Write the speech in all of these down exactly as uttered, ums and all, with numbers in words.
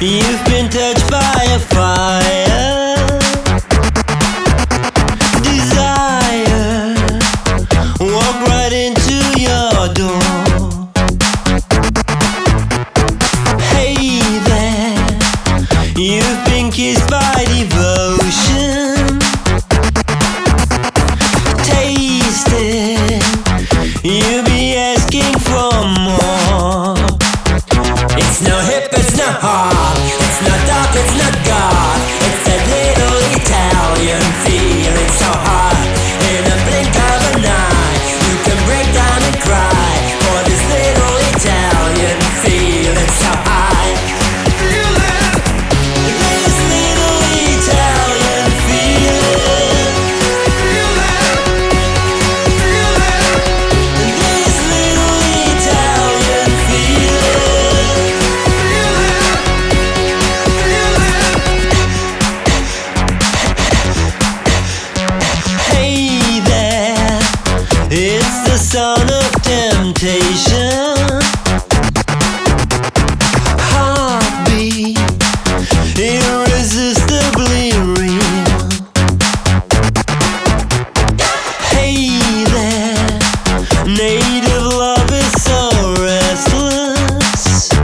You've been touched by a fire. Desire walk right into your door. Hey there, you've been kissed by devotion. Taste it, you'll be asking for more. It's no hip, it's not hard, it's not dark, it's not God. It's that little Italian feeling so hot. In a blink of an eye, you can break down and cry for this little Italian feeling so high. Feel it! This little Italian feeling. Feel it! Feel it! This little Italian feeling. Feel it! Feel it! Hey there, it's the son of temptation. Heartbeat, irresistibly real. Hey there, native love is so restless.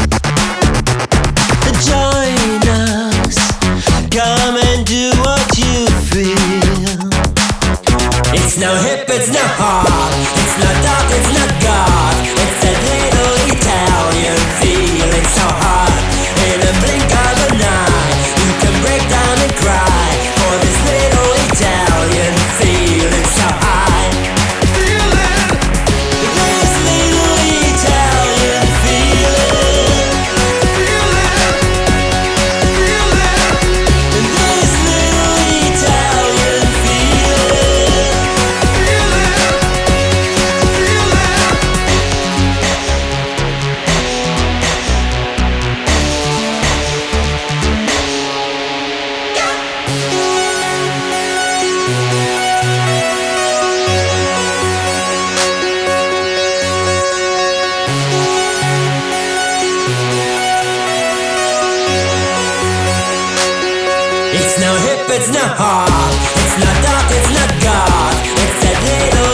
Join us, come and do what you feel. It's no hip, it's no hard, it's not dark, it's not God. It's that little Italian feeling so hot. In a blink of an eye, you can break down and cry for this little Italian feeling so high. Feel it! This little Italian feeling. Feel it! Feel it! This little Italian feeling. Feel it! Feel it! It's no hip, it's no hard, it's not dark, it's not God. It's that little